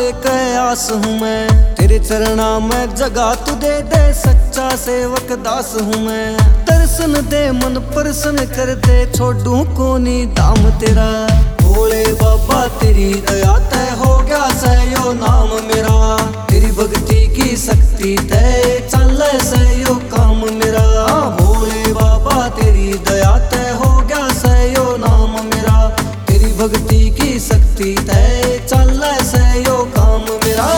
लेके आस हूँ मैं, तेरे चरणा में जगा तू दे दे, सच्चा सेवक दास हूँ मैं। दर्शन दे मन प्रसन्न कर दे, छोड़ू कोनी दाम तेरा। भोले बाबा तेरी दया तय हो गया सहयो नाम मेरा, तेरी भक्ति की शक्ति तय चल सहयो काम मेरा। भोले बाबा तेरी दया तय हो गया सहयो नाम मेरा, तेरी भक्ति की शक्ति तय चल सहयो काम मेरा।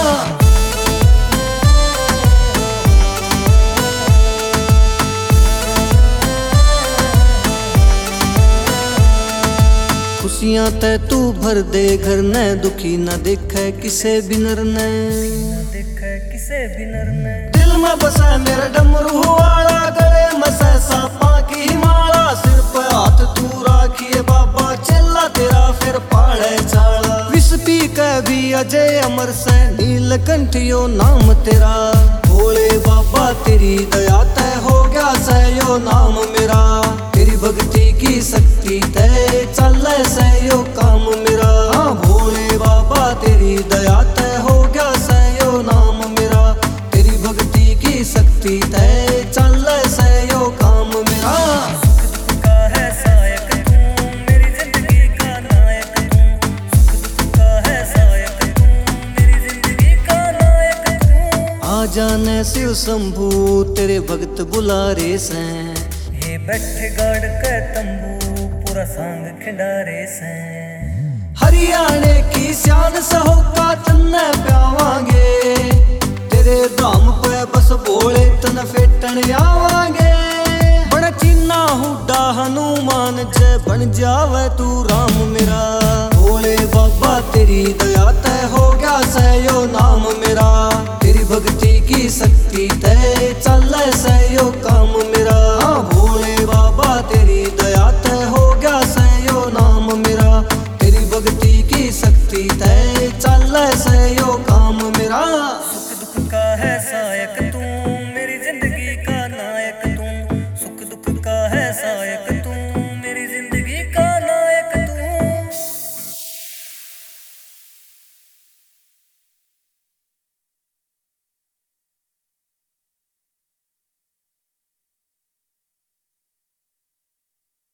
खुशियां ते तू भर दे घर ने, दुखी न देखे किसे बिनर ने, दिल में बसा मेरा डमरू वाला, गले में सांपा की माला, सिर पे हाथ तू राखिए बाबा, चला तेरा फिर पाड़े चाला। विष पी के भी अजय अमर से, नीलकंठियो नाम तेरा। भोले बाबा तेरी दया तय हो गया सहयो नाम मेरा, तेरी भक्ति की शक्ति तय चल सहयो काम मेरा। भोले बाबा तेरी दया तय हो गया सहयो नाम मेरा, तेरी भक्ति की शक्ति तय चल सहयो काम मेरा। आ जाने शिव शंभू तेरे भक्त बुला रे से, हे बैठे गाड़ के तंबू पूरा सांग खिंडारे से। हरियाणे की शान सहोका तन्ने प्यावांगे, तेरे धाम पे बस बोले तन फेटन आवांगे। बड़ा चिन्ना हुड्डा हनुमान जय बन जावे तू राम मेरा। भोले बाबा तेरी दया तय हो गया सहयो नाम मेरा, तेरी भक्ति की शक्ति तय चल सहयो काम मेरा। भोले बाबा तेरी दया तय हो गया सहयो नाम मेरा, तेरी भक्ति की शक्ति तय